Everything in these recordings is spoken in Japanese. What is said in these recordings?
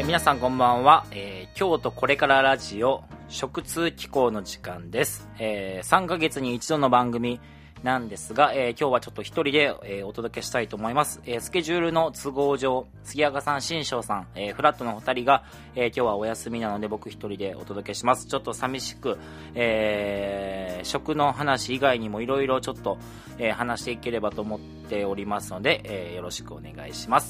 皆さんこんばんは、京都これからラジオ食通紀行の時間です。3ヶ月に一度の番組なんですが、今日はちょっと一人で、お届けしたいと思います。スケジュールの都合上、杉赤さん、新庄さん、フラットの2人が、今日はお休みなので僕一人でお届けします。ちょっと寂しく、食の話以外にもいろいろちょっと、話していければと思っておりますので、よろしくお願いします。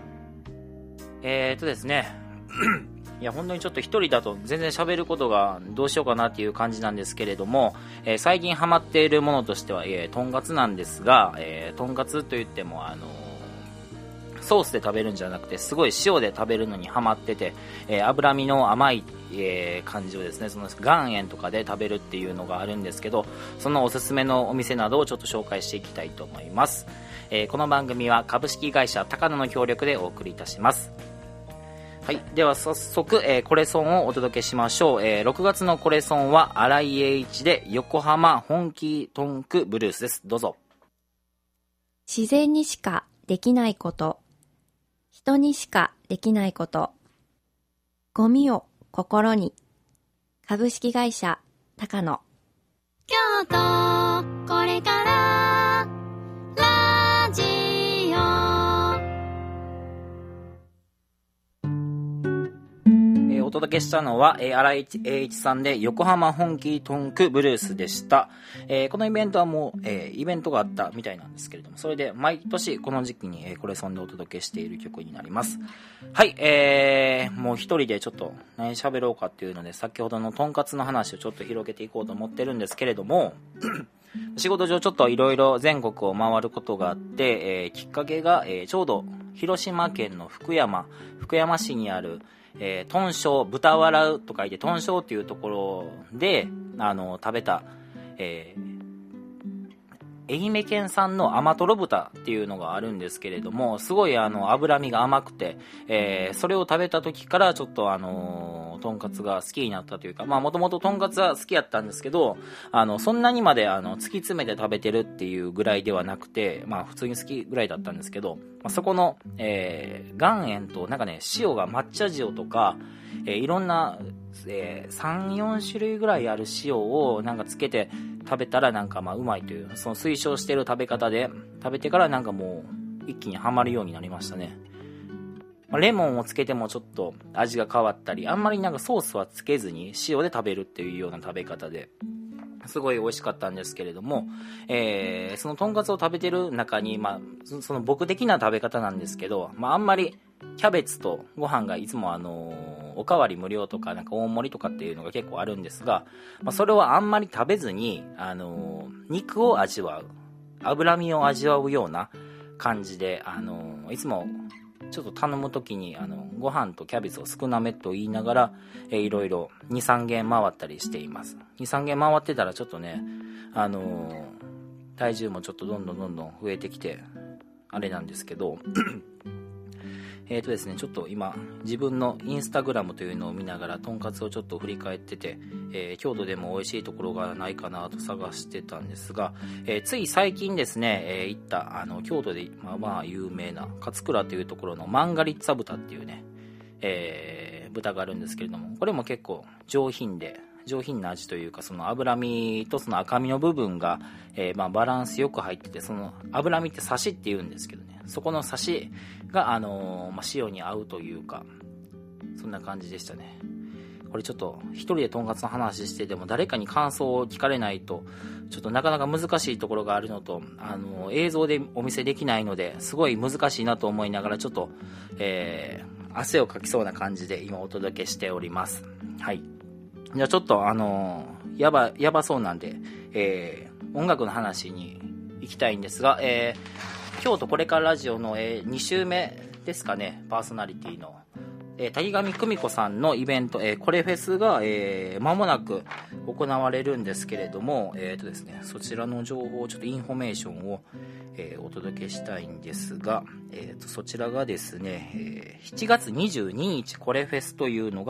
ですねいや本当にちょっと一人だと全然喋ることがどうしようかなっていう感じなんですけれども、最近ハマっているものとしては、とんかつなんですが、とんかつといってもソースで食べるんじゃなくてすごい塩で食べるのにハマってて、脂身の甘い、感じをですね、その岩塩とかで食べるっていうのがあるんですけど、そのおすすめのお店などをちょっと紹介していきたいと思います。この番組は株式会社高野の協力でお送りいたします。はい、では早速、コレソンをお届けしましょう。6月のコレソンは新井英一で横浜本気トンクブルースです。どうぞ。 自然にしかできないこと、人にしかできないこと、ゴミを心に。株式会社高野。 京都これからラジオ、 お届けしたのは、新井英一さんで横浜本気トンクブルースでした。このイベントはもう、イベントがあったみたいなんですけれども、それで毎年この時期に、コレソンでお届けしている曲になります。はい、もう一人でちょっと何喋ろうかっていうので、先ほどのとんかつの話をちょっと広げていこうと思ってるんですけれども仕事上ちょっといろいろ全国を回ることがあって、きっかけが、ちょうど広島県の福山市にある豚醤、豚笑うと書いて豚醤っていうところで食べた、愛媛県産の甘とろ豚っていうのがあるんですけれども、すごい脂身が甘くて、それを食べた時からちょっととんかつが好きになったというか、もともととんかつは好きやったんですけど、そんなにまで突き詰めて食べてるっていうぐらいではなくて、普通に好きぐらいだったんですけど、そこの、岩塩となんかね、塩が抹茶塩とか、いろんな、3、4種類ぐらいある塩をなんかつけて食べたらなんかうまいという、その推奨している食べ方で食べてからなんかもう一気にはまるようになりましたね。レモンをつけてもちょっと味が変わったり、あんまりなんかソースはつけずに塩で食べるっていうような食べ方ですごい美味しかったんですけれども、そのとんかつを食べてる中に、その僕的な食べ方なんですけど、あんまりキャベツとご飯がいつもおかわり無料とかなんか大盛りとかっていうのが結構あるんですが、それはあんまり食べずに肉を味わう、脂身を味わうような感じでいつもちょっと頼むときにご飯とキャベツを少なめと言いながら、いろいろ 2,3 軒回ったりしています。 2,3 軒回ってたらちょっとね体重もちょっとどんどん増えてきてあれなんですけどですね、ちょっと今自分のインスタグラムというのを見ながらとんかつをちょっと振り返ってて、京都でも美味しいところがないかなと探してたんですが、つい最近ですね、行った京都で有名な勝倉というところのマンガリッツァ豚っていうね、豚があるんですけれども、これも結構上品な味というか、その脂身とその赤身の部分が、バランスよく入ってて、その脂身ってサシって言うんですけどね、そこのサシが、塩に合うというか、そんな感じでしたね。これちょっと一人でとんかつの話してても誰かに感想を聞かれないとちょっとなかなか難しいところがあるのと、映像でお見せできないのですごい難しいなと思いながらちょっと、汗をかきそうな感じで今お届けしております。はい。じゃあちょっとやばそうなんで、音楽の話に行きたいんですが、京都これからラジオの、2週目ですかね、パーソナリティの、滝上久美子さんのイベント、コレフェスが、間もなく行われるんですけれども、ですね、そちらの情報、ちょっとインフォメーションを、お届けしたいんですが、そちらがですね、7月22日コレフェスというのが、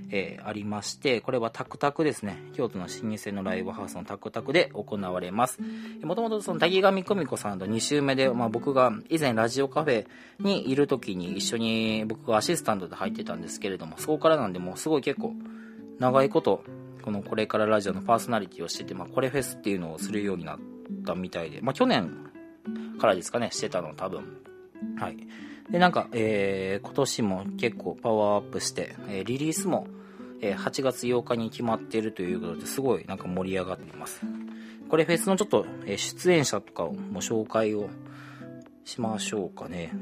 ありまして、これはタクタクですね。京都の老舗のライブハウスのタクタクで行われます。もともとその滝上久美子さんと2週目で、僕が以前ラジオカフェにいる時に一緒に僕がアシスタントで入ってたんですけれども、そこからなんでもうすごい結構長いことこれからラジオのパーソナリティをしてて、これフェスっていうのをするようになったみたいで、去年からですかね、してたの多分。はい。で、今年も結構パワーアップして、リリースも8月8日に決まっているということで、すごい盛り上がっています。これフェスのちょっと出演者とかをも紹介をしましょうかね。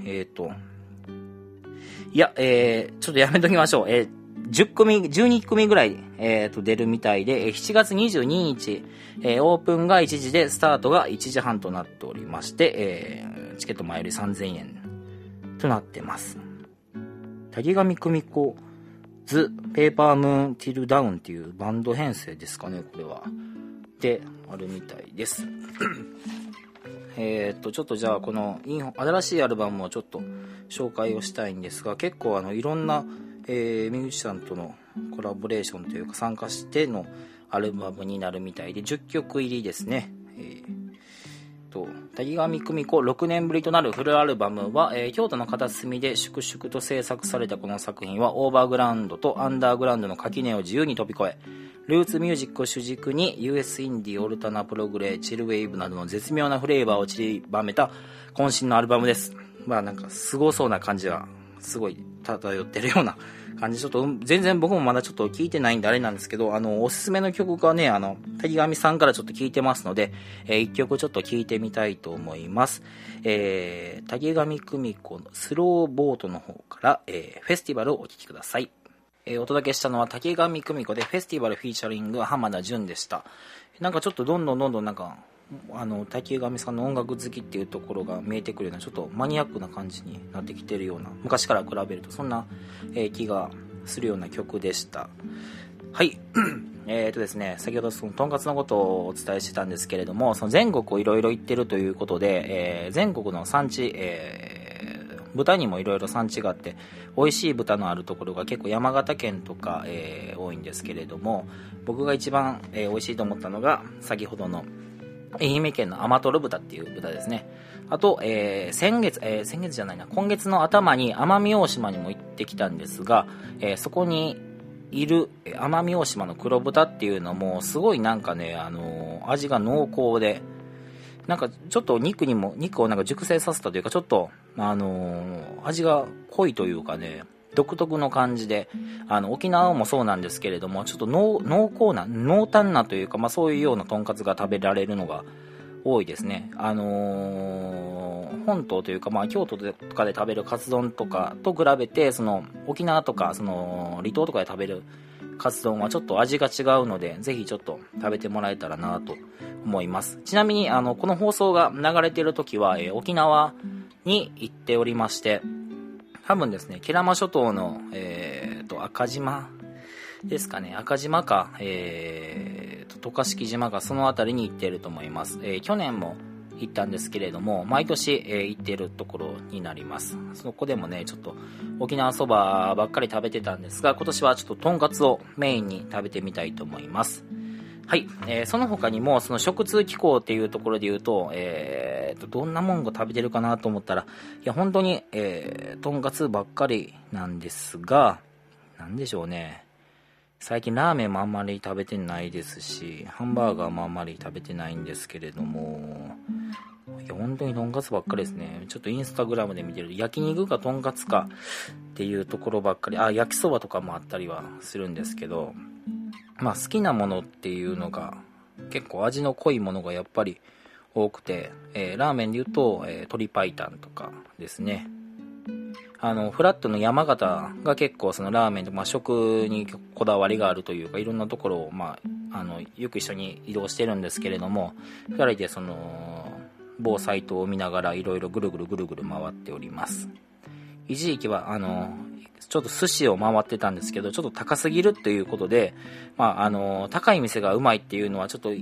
いや、ちょっとやめときましょう。12組ぐらい、出るみたいで、7月22日、オープンが1時で、スタートが1時半となっておりまして、チケット前より3000円となってます。滝上久美子ズペーパームーンティルダウンっていうバンド編成ですかね、これは。で、あるみたいです。ちょっとじゃあこの新しいアルバムをちょっと紹介をしたいんですが、結構いろんな、ミュージシャンとのコラボレーションというか参加してのアルバムになるみたいで、10曲入りですね。滝上久美子6年ぶりとなるフルアルバムは、京都の片隅で粛々と制作されたこの作品は、オーバーグラウンドとアンダーグラウンドの垣根を自由に飛び越え、ルーツミュージックを主軸に US インディ、オルタナ、プログレ、チルウェーブなどの絶妙なフレーバーを散りばめた渾身のアルバムです。すごそうな感じはすごい漂ってるような感じ。ちょっと全然僕もまだちょっと聞いてないんであれなんですけど、おすすめの曲がね、滝上さんからちょっと聞いてますので、一曲ちょっと聞いてみたいと思います。滝上久美子のスローボートの方から、フェスティバルをお聴きください。お届けしたのは滝上久美子でフェスティバルフィーチャリング浜田純でした。ちょっとどんどん滝上さんの音楽好きっていうところが見えてくるような、ちょっとマニアックな感じになってきてるような、昔から比べるとそんな、気がするような曲でした。はい。ですね、先ほどそのとんかつのことをお伝えしてたんですけれども、その全国をいろいろ行ってるということで、全国の産地、豚にもいろいろ産地があって、美味しい豚のあるところが結構山形県とか、多いんですけれども、僕が一番、美味しいと思ったのが先ほどの愛媛県の甘とろ豚っていう豚ですね。あと、今月の頭に奄美大島にも行ってきたんですが、そこにいる奄美大島の黒豚っていうのもすごい味が濃厚で、ちょっと肉を熟成させたというか、ちょっと味が濃いというかね、独特の感じで、沖縄もそうなんですけれども、ちょっと濃厚な、濃淡なというか、そういうようなとんかつが食べられるのが多いですね。本島というか、京都とかで食べるカツ丼とかと比べて、その沖縄とかその離島とかで食べるカツ丼はちょっと味が違うので、ぜひちょっと食べてもらえたらなと思います。ちなみにこの放送が流れている時は、沖縄に行っておりまして、多分ですね、慶良間諸島の、赤島ですかね、赤島か、渡嘉敷島か、その辺りに行っていると思います。去年も行ったんですけれども、毎年、行っているところになります。そこでもね、ちょっと沖縄そばばっかり食べてたんですが、今年はちょっととんかつをメインに食べてみたいと思います。はい、その他にもその食通機構っていうところで言うと、どんなもんが食べてるかなと思ったら、いや本当に、とんかつばっかりなんですが、なんでしょうね、最近ラーメンもあんまり食べてないですし、ハンバーガーもあんまり食べてないんですけれども、いや本当にとんかつばっかりですね。ちょっとインスタグラムで見てると、焼肉かとんかつかっていうところばっかり、焼きそばとかもあったりはするんですけど、好きなものっていうのが結構味の濃いものがやっぱり多くて、ラーメンで言うと、鶏白湯とかですね。フラットの山形が結構そのラーメンと、食にこだわりがあるというか、いろんなところを、よく一緒に移動してるんですけれども、2人でその某サイトを見ながらいろいろぐるぐる回っております。一時期はちょっと寿司を回ってたんですけど、ちょっと高すぎるということで、高い店がうまいっていうのはちょっと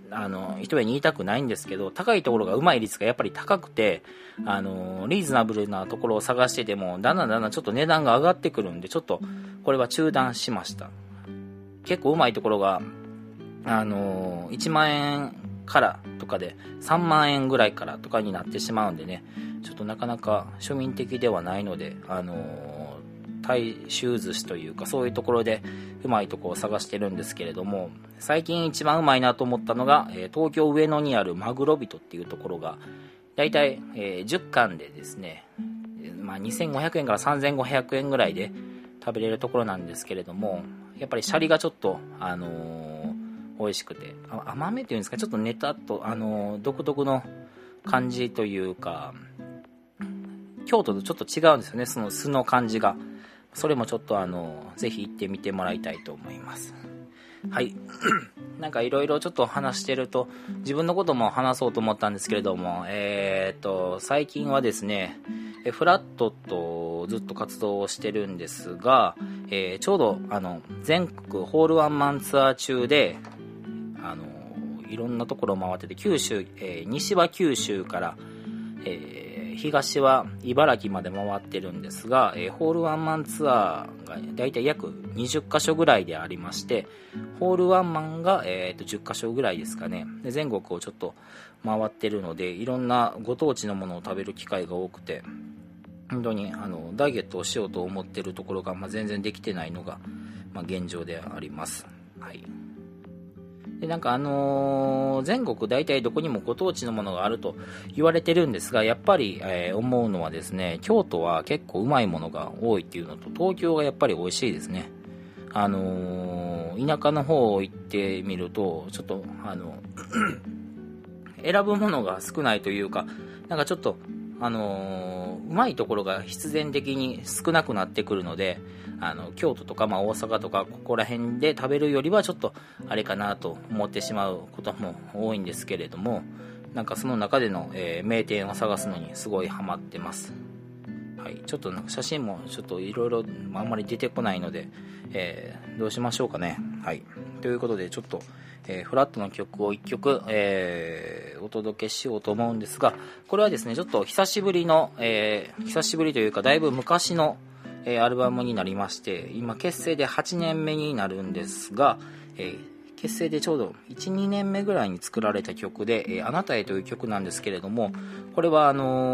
一目に言いたくないんですけど、高いところがうまい率がやっぱり高くて、リーズナブルなところを探してても、だんだんちょっと値段が上がってくるんで、ちょっとこれは中断しました。結構うまいところが、1万円からとかで3万円ぐらいからとかになってしまうんでね、ちょっとなかなか庶民的ではないので、大衆寿司というかそういうところでうまいところを探してるんですけれども、最近一番うまいなと思ったのが、東京上野にあるマグロ人っていうところがだいたい10貫でですね、2500円から3500円ぐらいで食べれるところなんですけれども、やっぱりシャリがちょっと美味しくて、甘めっていうんですか、ちょっとネタと独特の感じというか、京都とちょっと違うんですよね、その酢の感じが。それもちょっとぜひ行ってみてもらいたいと思います。はいなんかいろいろちょっと話してると自分のことも話そうと思ったんですけれども、最近はですね、フラットとずっと活動をしてるんですが、ちょうど全国ホールワンマンツアー中でいろんなところを回ってて、九州、西は九州から、東は茨城まで回ってるんですが、ホールワンマンツアーがだいたい約20カ所ぐらいでありまして、ホールワンマンが、10カ所ぐらいですかね。で全国をちょっと回ってるので、いろんなご当地のものを食べる機会が多くて、本当にダイエットをしようと思ってるところが、全然できてないのが、現状であります。はい。でなんか全国大体どこにもご当地のものがあると言われてるんですが、やっぱり、思うのはですね、京都は結構うまいものが多いっていうのと、東京がやっぱり美味しいですね。田舎の方行ってみるとちょっと選ぶものが少ないというか、なんかちょっとうまいところが必然的に少なくなってくるので、京都とか、大阪とかここら辺で食べるよりはちょっとあれかなと思ってしまうことも多いんですけれども、なんかその中での、名店を探すのにすごいハマってます。はい、ちょっとなんか写真もちょっといろいろあんまり出てこないので、どうしましょうかね。はい、ということでちょっと、フラットの曲を1曲、お届けしようと思うんですが、これはですねちょっと久しぶりの、久しぶりというかだいぶ昔の、アルバムになりまして、今結成で8年目になるんですが、結成でちょうど 1,2 年目ぐらいに作られた曲で、あなたへという曲なんですけれども、これは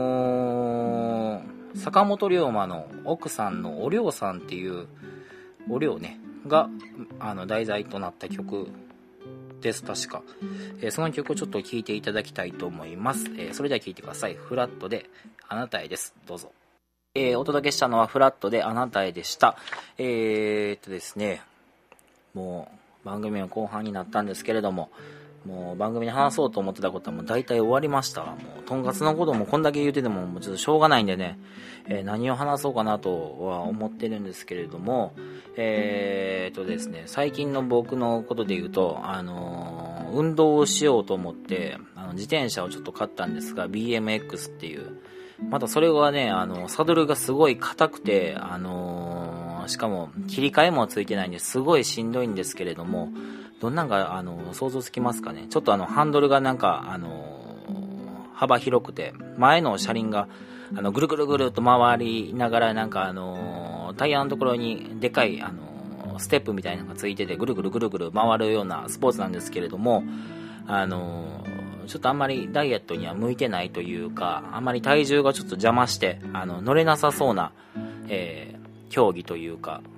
坂本龍馬の奥さんのお龍さんっていうお龍ねが題材となった曲です確か。その曲をちょっと聴いていただきたいと思います。それでは聴いてください。フラットであなたへです。どうぞ。お届けしたのはフラットであなたへでした。ですね、もう番組の後半になったんですけれども、もう番組で話そうと思ってたことはもう大体終わりました。もうとんかつのこともこんだけ言うててももうちょっとしょうがないんでね、何を話そうかなとは思ってるんですけれども、ですね、最近の僕のことで言うと、運動をしようと思って自転車をちょっと買ったんですが、 BMX っていう、またそれはねサドルがすごい硬くて、しかも切り替えもついてないんですごいしんどいんですけれども、どんなんか想像つきますかね。ちょっとハンドルがなんか幅広くて、前の車輪がぐるぐるぐるっと回りながら、なんかタイヤのところにでかいステップみたいなのがついてて、ぐるぐるぐるぐる回るようなスポーツなんですけれども、ちょっとあんまりダイエットには向いてないというか、あんまり体重がちょっと邪魔して乗れなさそうな、競技というか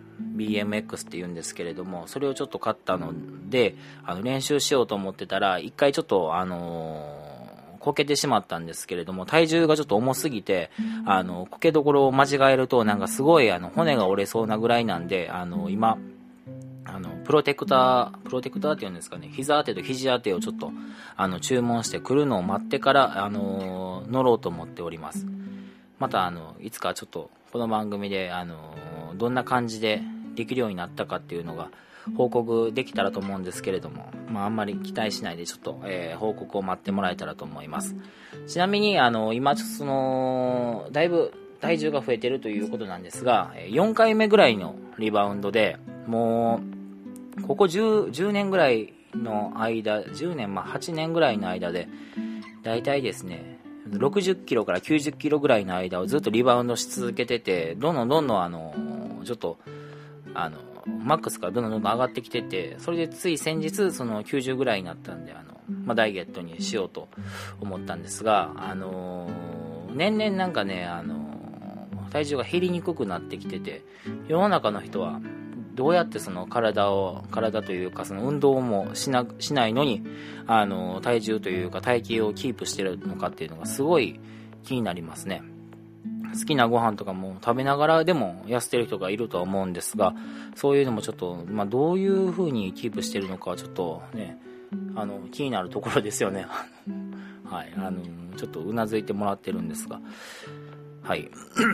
BMX っていうんですけれども、それをちょっと買ったので練習しようと思ってたら、一回ちょっとこけてしまったんですけれども、体重がちょっと重すぎてこけどころを間違えるとなんかすごい骨が折れそうなぐらいなんで、今プロテクターっていうんですかね、膝当てと肘当てをちょっと注文して来るのを待ってから乗ろうと思っております。またいつかちょっとこの番組でどんな感じでできるようになったかっていうのが報告できたらと思うんですけれども、あんまり期待しないでちょっと、報告を待ってもらえたらと思います。ちなみに今ちょっとだいぶ体重が増えてるということなんですが、4回目ぐらいのリバウンドで、もうここ 10年ぐらいの間、10年、8年ぐらいの間で、だいたいですね、60キロから90キロぐらいの間をずっとリバウンドし続けてて、どんどんちょっと、マックスからどんどん上がってきてて、それでつい先日、その90ぐらいになったんで、ダイエットにしようと思ったんですが、年々なんかね、体重が減りにくくなってきてて、世の中の人はどうやってその体というかその運動もしないのに体重というか体型をキープしてるのかっていうのがすごい気になりますね。好きなご飯とかも食べながらでも痩せてる人がいるとは思うんですが、そういうのもちょっと、どういう風にキープしてるのかちょっとね気になるところですよねはい、ちょっとうなずいてもらってるんですが、はい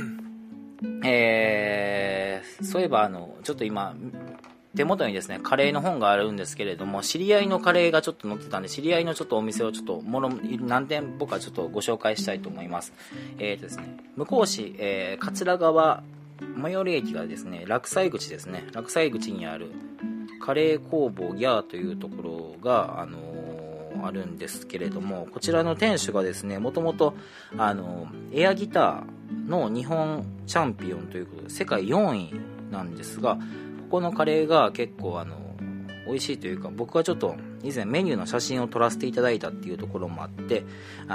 そういえばちょっと今手元にですねカレーの本があるんですけれども、知り合いのカレーがちょっと載ってたんで、知り合いのちょっとお店をちょっと何店舗かちょっとご紹介したいと思います。ですね、向こう市、桂川最寄り駅がですね落西口ですね、落西口にあるカレー工房ギャーというところがあるんですけれども、こちらの店主がですねもともとエアギターの日本チャンピオンということで世界4位なんですが、ここのカレーが結構美味しいというか、僕はちょっと以前メニューの写真を撮らせていただいたっていうところもあって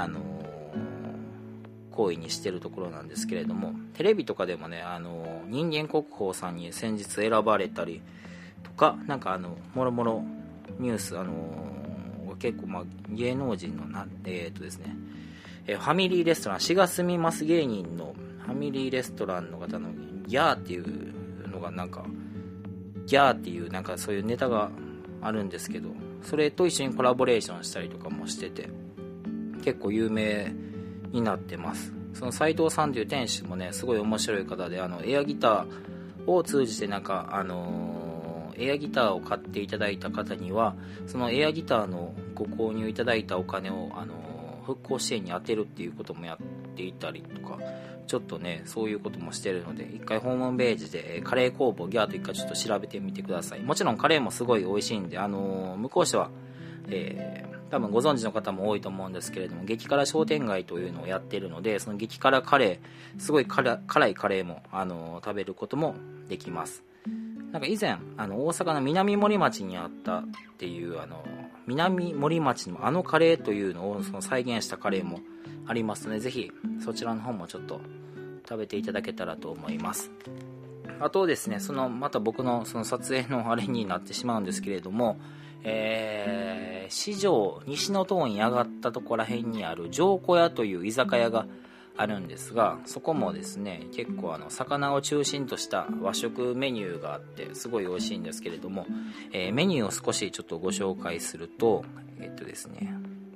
好意にしてるところなんですけれども、テレビとかでもね人間国宝さんに先日選ばれたりとか、なんかもろもろニュース結構芸能人のですねファミリーレストラン、しがすみます芸人のファミリーレストランの方のギャーっていうのがなんかギャーっていうなんかそういうネタがあるんですけど、それと一緒にコラボレーションしたりとかもしてて結構有名になってます。その斉藤さんという店主もねすごい面白い方で、エアギターを通じてなんかエアギターを買っていただいた方にはそのエアギターのご購入いただいたお金を復興支援に充てるっていうこともやっていたりとか、ちょっとねそういうこともしてるので、一回ホームページでカレー工房ギャーと一回ちょっと調べてみてください。もちろんカレーもすごい美味しいんで、向こう市は、多分ご存知の方も多いと思うんですけれども、激辛商店街というのをやっているので、その激辛カレーすごい辛いカレーも食べることもできます。なんか以前大阪の南森町にあったっていう南森町のカレーというのをその再現したカレーもありますので、ぜひそちらの方もちょっと食べていただけたらと思います。あとですね、また僕のその撮影のあれになってしまうんですけれども、四条西の塔に上がったところら辺にある上古屋という居酒屋があるんですが、そこもですね結構魚を中心とした和食メニューがあってすごい美味しいんですけれども、メニューを少しちょっとご紹介するとですね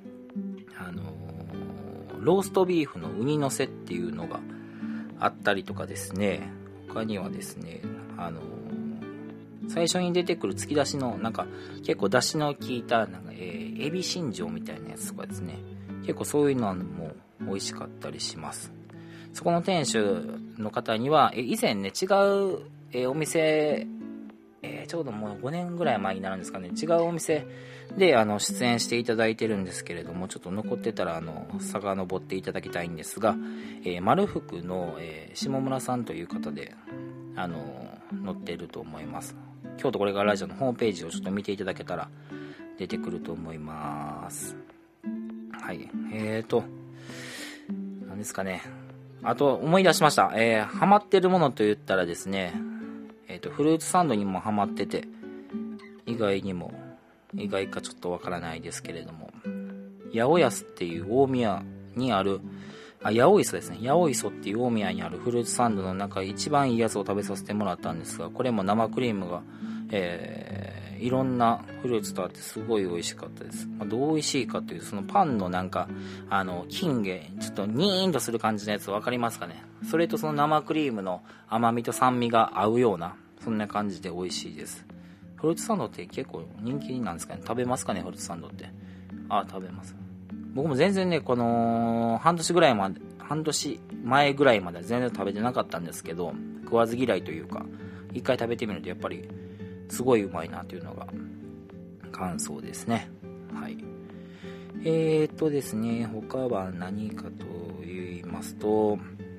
ローストビーフのウニのせっていうのがあったりとかですね、他にはですね最初に出てくる突き出しのなんか結構出汁の効いたなんか、エビ新庄みたいなやつとかですね、結構そういうのも美味しかったりします。そこの店主の方には以前ね違う、お店、ちょうどもう5年ぐらい前になるんですかね、違うお店で出演していただいてるんですけれども、ちょっと残ってたら遡っていただきたいんですが、丸福の、下村さんという方で載ってると思います。京都これからラジオのホームページをちょっと見ていただけたら出てくると思います。はい、何ですかね、あと思い出しました。ハマってるものと言ったらですね、フルーツサンドにもハマってて、意外かちょっとわからないですけれども、八百安っていう大宮にある八百磯ですね、八百磯っていう大宮にあるフルーツサンドの中で一番いいやつを食べさせてもらったんですが、これも生クリームが、いろんなフルーツとあってすごい美味しかったです。どう美味しいかというと、そのパンのなんか金毛ちょっとニーンとする感じのやつ分かりますかね。それとその生クリームの甘みと酸味が合うようなそんな感じで美味しいです。フルーツサンドって結構人気なんですかね。食べますかね、フルーツサンドって。食べます。僕も全然ねこの半年前ぐらいまで全然食べてなかったんですけど、食わず嫌いというか一回食べてみるとやっぱりすごいうまいなというのが感想ですね。はい。ですね、他は何かと言いますと、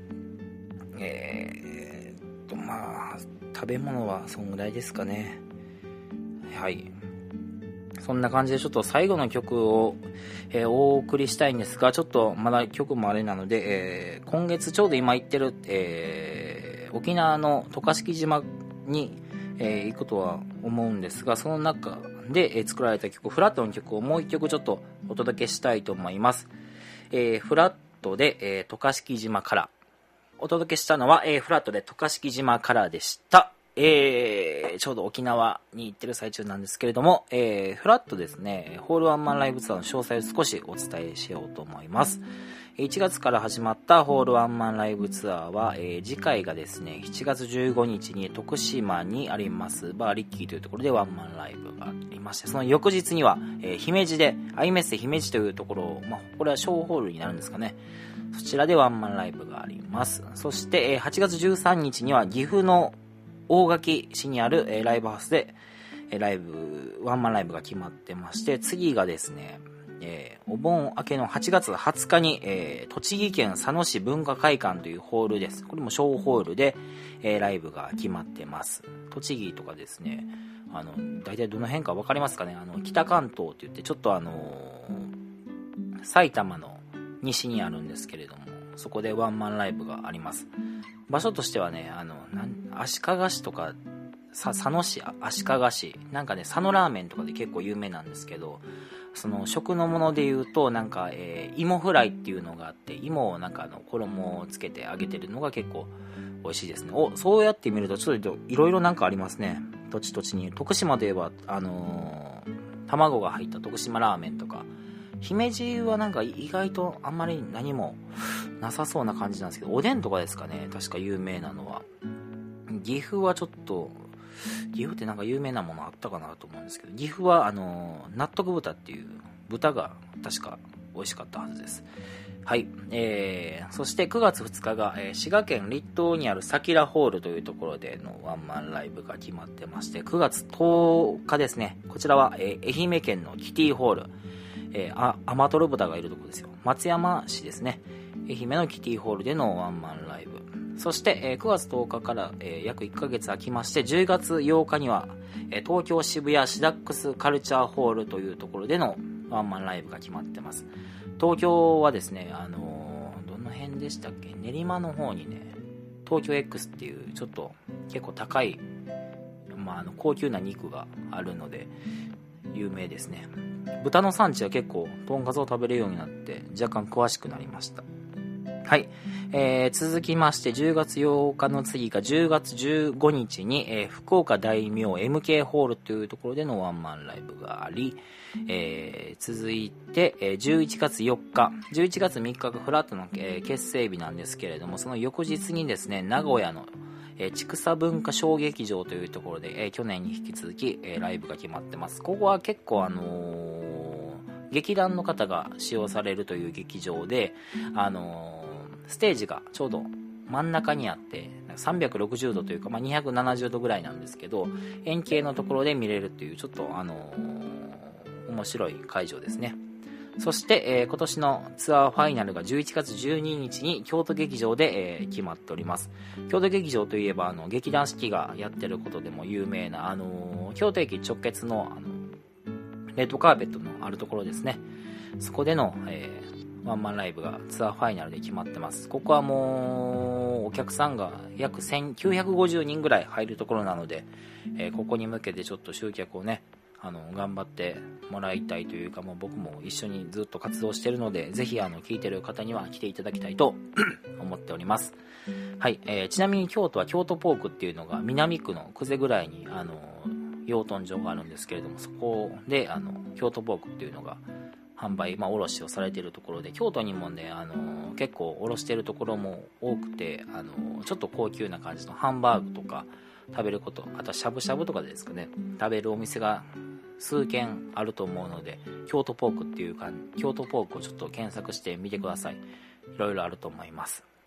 まあ、食べ物はそんぐらいですかね。はい。そんな感じでちょっと最後の曲を、お送りしたいんですが、ちょっとまだ曲もあれなので、今月ちょうど今行ってる、沖縄の渡嘉敷島に、行くとは思うんですが、その中で、作られた曲、フラットの曲をもう一曲ちょっとお届けしたいと思います。フラットで、渡嘉敷島からお届けしたのは、フラットで渡嘉敷島からでした。ちょうど沖縄に行ってる最中なんですけれども、フラットですね、ホールワンマンライブツアーの詳細を少しお伝えしようと思います。1月から始まったホールワンマンライブツアーは、次回がですね、7月15日に徳島にありますバーリッキーというところでワンマンライブがありまして、その翌日には、姫路で、アイメッセ姫路というところを、これは小ホールになるんですかね。そちらでワンマンライブがあります。そして、8月13日には岐阜の大垣市にある、ライブハウスで、ワンマンライブが決まってまして、次がですね、お盆明けの8月20日に、栃木県佐野市文化会館というホールです。これも小ホールで、ライブが決まってます。栃木とかですね、大体どの辺か分かりますかね。北関東って言ってちょっと埼玉の西にあるんですけれども、そこでワンマンライブがあります。場所としてはね、足利市とか佐野市、足利市なんかね、佐野ラーメンとかで結構有名なんですけど、その食のもので言うとなんか、芋フライっていうのがあって、芋をなんか衣をつけて揚げてるのが結構美味しいですね。そうやって見るとちょっといろいろなんかありますね。土地土地に。徳島といえば卵が入った徳島ラーメンとか、姫路はなんか意外とあんまり何もなさそうな感じなんですけど、おでんとかですかね、確か有名なのは。岐阜はちょっと、岐阜ってなんか有名なものあったかなと思うんですけど、岐阜は納得豚っていう豚が確か美味しかったはずです。はい。そして9月2日が、滋賀県栗東にあるサキラホールというところでのワンマンライブが決まってまして、9月10日ですね、こちらは、愛媛県のキティホール、アマトロ豚がいるところですよ。松山市ですね。愛媛のキティホールでのワンマンライブ。そして、9月10日から、約1ヶ月空きまして、10月8日には、東京渋谷シダックスカルチャーホールというところでのワンマンライブが決まってます。東京はですね、どの辺でしたっけ、練馬の方にね、東京 X っていうちょっと結構高い、高級な肉があるので有名ですね。豚の産地は結構とんかつを食べれるようになって若干詳しくなりました。はい、続きまして10月8日の次が10月15日に、福岡大名 MK ホールというところでのワンマンライブがあり、続いて、11月4日11月3日がフラットの、結成日なんですけれども、その翌日にですね、名古屋の千種文化小劇場というところで、去年に引き続き、ライブが決まってます。ここは結構劇団の方が使用されるという劇場で、ステージがちょうど真ん中にあって360度というか、270度ぐらいなんですけど、円形のところで見れるというちょっと面白い会場ですね。そして、今年のツアーファイナルが11月12日に京都劇場で、決まっております。京都劇場といえば劇団四季がやってることでも有名な京都駅直結のレッドカーペットのあるところですね。そこでの、ワンマンライブがツアーファイナルで決まってます。ここはもうお客さんが約1950人ぐらい入るところなので、ここに向けてちょっと集客をね、頑張ってもらいたいというか、もう僕も一緒にずっと活動しているので、ぜひ聞いてる方には来ていただきたいと思っております。はい、ちなみに京都は京都ポークっていうのが南区の久世ぐらいに養豚場があるんですけれども、そこで京都ポークっていうのが販売、卸をされているところで、京都にもね、結構卸しているところも多くて、ちょっと高級な感じのハンバーグとか食べること、あとはしゃぶしゃぶとかですかね、食べるお店が数軒あると思うので、京都ポークっていうか、京都ポークをちょっと検索してみてください。いろいろあると思います。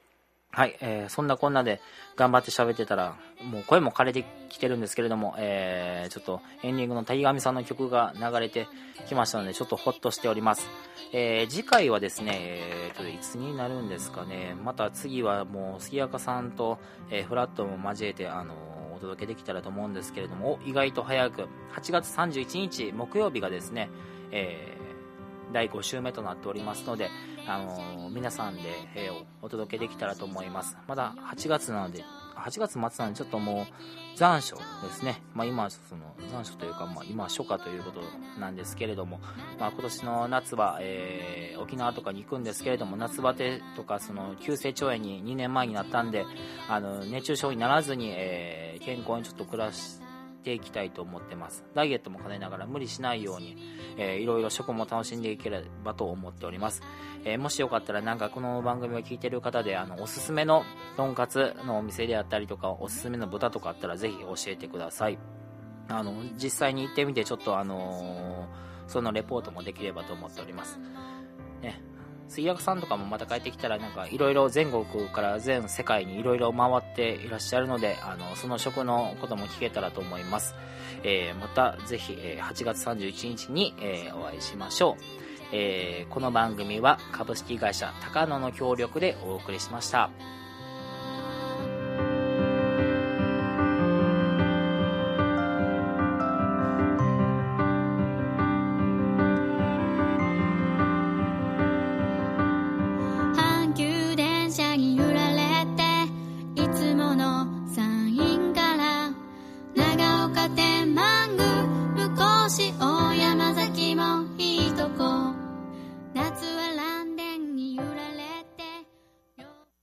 はい、そんなこんなで頑張って喋ってたらもう声も枯れてきてるんですけれども、ちょっとエンディングの谷上さんの曲が流れてきましたのでちょっとホッとしております。次回はですね、いつになるんですかね。また次はもう杉赤さんと、フラットも交えてお届けできたらと思うんですけれども、意外と早く8月31日木曜日がですね、第5週目となっておりますので、皆さんで、お届けできたらと思います。まだ8月なので、8月末なのでちょっともう残暑ですね。今その残暑というか、今初夏ということなんですけれども、今年の夏は、沖縄とかに行くんですけれども、夏バテとかその急性腸炎に2年前になったんで、熱中症にならずに、健康にちょっと暮らしていきたいと思ってます。ダイエットも兼ねながら無理しないように、いろいろ食も楽しんでいければと思っております。もしよかったらこの番組を聞いている方でおすすめのとんかつのお店であったりとか、おすすめの豚とかあったらぜひ教えてください。実際に行ってみてちょっとそのレポートもできればと思っておりますね。杉山さんとかもまた帰ってきたらいろいろ全国から全世界にいろいろ回っていらっしゃるので、その食のことも聞けたらと思います。またぜひ8月31日にお会いしましょう。この番組は株式会社高野の協力でお送りしました。